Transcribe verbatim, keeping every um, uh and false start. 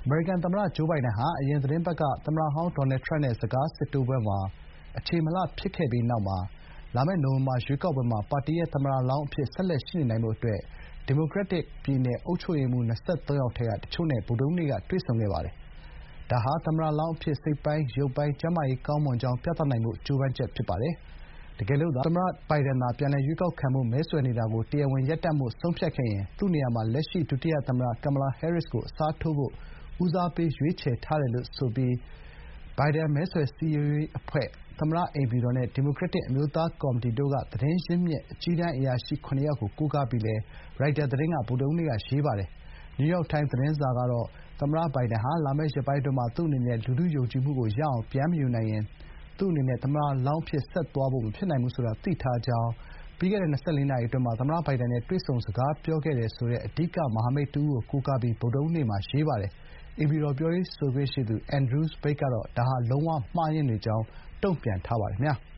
အမေရိကန်သမ္မတဂျိုးဘိုင်ဒန်ဟာအရင်သီတင်းပတ်ကသမ္မတဟောင်းဒေါ်နယ်ထရမ့်နဲ့စကားစစ်ထိုးပွဲမှာအခြေမလှဖြစ်ခဲ့ပြီးနောက်လာမယ့်နိုဝင်ဘာရွေးကောက်ပွဲမှာပါတီရဲ့သမ္မတလောင်းအဖြစ်ဆက်လက်ရှိနေနိုင်ဖို့အတွက်ဒီမိုကရက်တစ်ပြည်နယ်အုပ်ချုပ်ရေးမှူး၂၃ ယောက်ထဲကတချို့နဲ့ဗုဒ္ဓဟူးနေ့ကတွေ့ဆုံခဲ့ပါတယ်။ဒါဟာသမ္မတလောင်းအဖြစ်စိတ်ပိုင်းရုပ်ပိုင်းကျန်းမာရေးကောင်းမွန်ကြောင်းပြသနိုင်ဖို့ကြိုးပမ်းချက်ဖြစ်ပါတယ်။တကယ်လို့သမ္မတဘိုင်ဒန်သာပြန်လည်ရွေးကောက်ခံဖို့မဲဆွယ်နေတာကိုတရားဝင်ရပ်တန့်ဖို့ဆုံးဖြတ်ခဲ့ရင်သူ့နေရာမှာလက်ရှိဒုတိယသမ္မတကင်မလာဟဲရစ်ကိုအစားထိုးဖို့ဦးစားပေးရွေးချယ်ထားတယ်ဆိုပြီးဘိုင်ဒန်မဲဆွယ်စည်းရုံးရေးအဖွဲ့၊သမ္မတအိမ်ဖြူတော်နဲ့ဒီမိုကရက်တစ်အမျိုးသားကော်မတီတို့ကသတင်းရင်းမြစ်အကြီးတန်းအရာရှိခုနစ်ယောက်ကိုကိုးကားပြီးလည်းရိုက်တာသတင်းကဗုဒ္ဓဟူးနေ့ကရေးပါတယ်။ နယူးယောက်တိုင်းမ်သတင်းစာကတော့သမ္မတဘိုင်ဒန်ဟာလာမယ့်ရက်ပိုင်းအတွင်းသူ့အနေနဲ့လူထုယုံကြည်မှုကိုရအောင်ပြန်မယူနိုင်ရင်သူ့အနေနဲ့သမ္မတလောင်းအဖြစ်ဆက်သွားဖို့မဖြစ်နိုင်ဘူးဆိုတာသိထားကြောင်းပြီးခဲ့တဲ့၂၄ နာရီအတွင်းသမ္မတဘိုင်ဒန်နဲ့တွေ့ဆုံစကားပြောခဲ့တယ်ဆိုတဲ့အဓိကမဟာမိတ်တဦးကိုကိုးကားပြီးဗုဒ္ဓဟူးနေ့မှာရေးပါတယ်။အိမ်ဖြူတော်ပြောရေးဆိုခွင့်ရှိသူ အန်ဒရူးစ်ဘိတ်ကတော့ဒါဟာလုံးဝမှားယွင်းနေကြောင်းတုံ့ပြန်ထားပါတယ်။